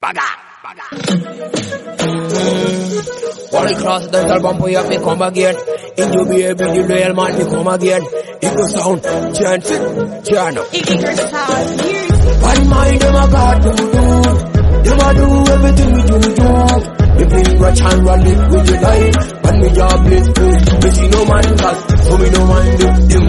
Holy cross, the album for you, me come again. In your baby, the real man, me come again. Eagle sound, chant, chant. One mind, them a God to do. Them a do everything we do. Me bring rich and rally with your life. And me job is good. Me see no man cause, so me no mind them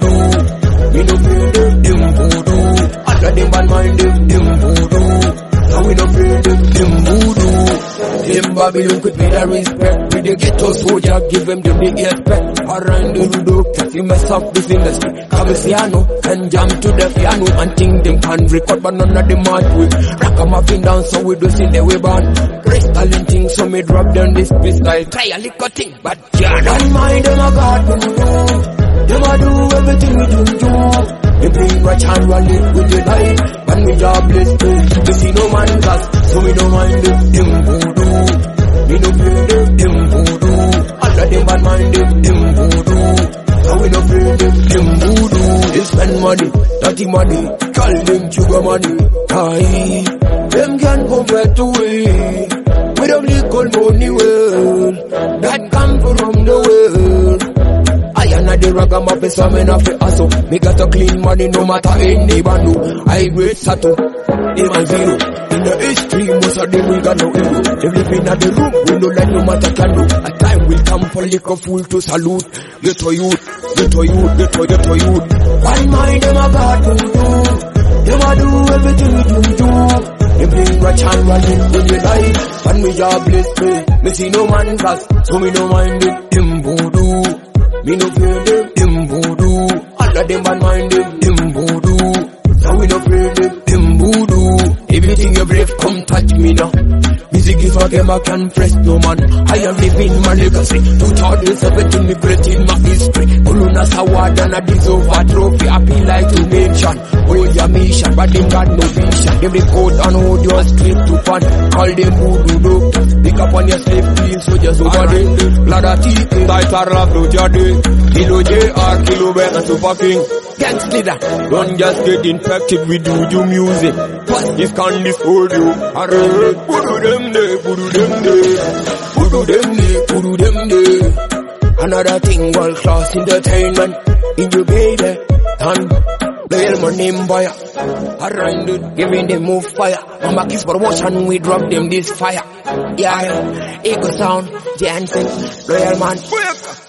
voodoo. Me no feel them voodoo. All of them bad mind them voodoo. So we no feel them voodoo. Them Babylon could pay the respect. With the ghetto soldier, give them the big respect. Around the Ludo, cause you mess up this industry. Caviciano, and jam to the piano. And think them can record, but none of them are quick. Rock 'em up and down, so we do see the way born. Crystal and things, so me drop down this pistol. Try a little thing, but yeah, don't mind them a God to do. Them a do everything we do. They bring rich and rally with the light. And me jobless too. They see no man cause, so we don't mind them voodoo. We don't feel them voodoo. All of them bad mind them voodoo. So we don't feel them voodoo. They spend money, dirty money. Call them sugar money. Aye, them can't compare to we. We don't legal money world. That come from the world. I am not the ragamuffin, so me not fi hustle. Me got a clean money, no matter any bando. I great Sato, them a zero. In the history, most of them will got no hero. They live in the room, we no let no matter can do. A time will come for liquor fool to salute. Get to youth, get to youth, get to youth. One mind them a God to do. Them a do everything we do. They bring rich and rally with the life. And me jobless pay. Me see no man cause, so me no mind them voodoo. Me no feel them voodoo. All of them bad mind them voodoo. So we no feel them voodoo. Everything you brave, come touch me now. Music is a game I can press no man. I am living my legacy. 2017 me creating my history. Colunas award and I deserve a trophy. I feel like to mention. Oh your mission, but them got no vision. Them record and hold your straight to fun. Call them voodoo doctors. Pick up on your safety so just over there. Blada TK, tighter love do jade. Kilo JR, Kilo Bear and Super King. Gangsta, don't just get infected with juju music. This can disorder you. Arre, voodoo them day, voodoo them day. Voodoo them day, voodoo them day. Another thing, world class entertainment. In your baby, and the my name boy. Around it, giving them more fire. Mama kiss for watch and we drop them this fire. Yeah, Eagle sound, Jansen, Royal man.